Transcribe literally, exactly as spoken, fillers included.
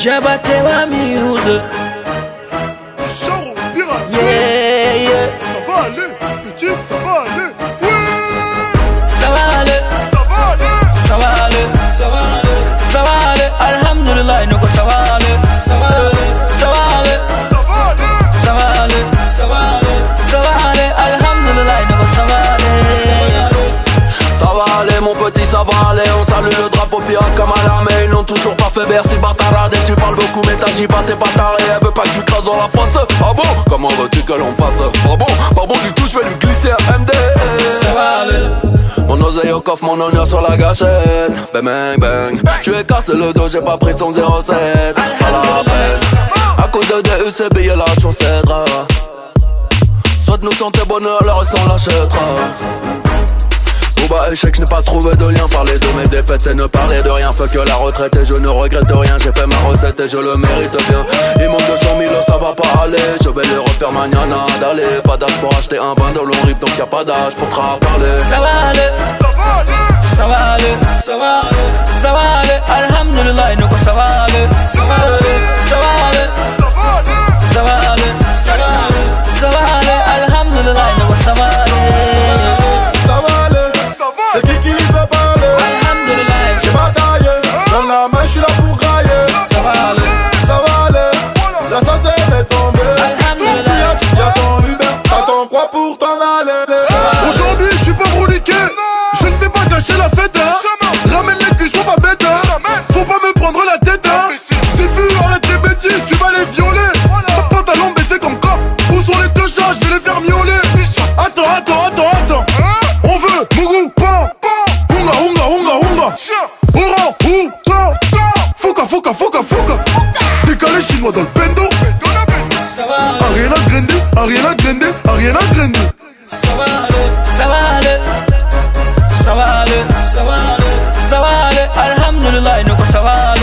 Jabatewa Muse. Charo, pirate. Yeah, yeah. Ça va aller, petit, ça va aller. Ouais. Ça va aller. Ça va aller. Ça va aller. Ça va aller. Ça va aller. Alhamdulillah, nous ça va aller. Ça va aller. Ça va aller. Ça va aller. Ça va aller. Ça va aller. Ça va aller. Alhamdulillah, nous ça va aller. Ça va aller mon petit, ça va aller. On salue le drapeau pirate comme à l'armée. Ils n'ont toujours pas fait Bercy, bâtarade. Et tu parles beaucoup mais t'agis pas, t'es pas taré. Elle veut pas que tu crasses dans la face. Ah bon? Comment veux-tu que l'on fasse? Ah bon? Pas bon du tout, je vais lui glisser un M D. Ça va aller. Mon oseille au coffre, mon honneur sur la gâchette. Bang bang bang. Je lui ai cassé le dos, j'ai pas pris son zéro sept. Pas la peine. À cause de D U C, billet la chaussette. Soit nous santé bonheur, le reste on l'achètera. Au bas échec, je n'ai pas trouvé de lien. Parler de mes défaites, c'est ne parler de rien. Fait que la retraite et je ne regrette rien. J'ai fait ma recette et je le mérite bien. Il manque deux cent mille, ça va pas aller. Je vais les refaire mañana d'aller. Pas d'âge pour acheter un bain de l'on rip, donc y'a pas d'âge pour te parler. Ça va aller. Ça va aller. Ça va aller. Ça va aller. Ça va aller. Alhamdulillah, nous ça va aller. Ça va aller. Ça va aller. Ça va aller. Ça va aller. Ça va aller. Ça va aller. Alhamdulillah, nous ça va aller. C'est qui qui veut parler? Alhamdulillah. J'ai bataillé, dans la main j'suis là pour grailler. Ça va aller. Ça va aller, l'assassin est tombé. Alhamdulillah. Y'a ton Uber, t'attends quoi pour t'en aller? Aujourd'hui je suis pas broliqué. Je ne vais pas gâcher la fête hein. Ramène les cuissons pas bêtes hein. Faut pas me prendre la tête hein. C'est vu, arrête les bêtises, tu vas les violer. Pas de pantalon baissé comme cop. Où sont les deux chats, je vais les faire miauler. Attends, attends, attends, attends. On veut Mougou, pan, pan. Hunga, hunga, hunga, hunga. Oran, outa. Fouka, fouka, fouka, fouka. Décalé chinois dans le bendo. Ça va aller. Ariana Grande, Ariana Grande, Ariana Grande. Ça va aller. Ça va aller. Ça va aller. Ça va aller. Ça va aller. Alhamdulillah, nous ça va aller.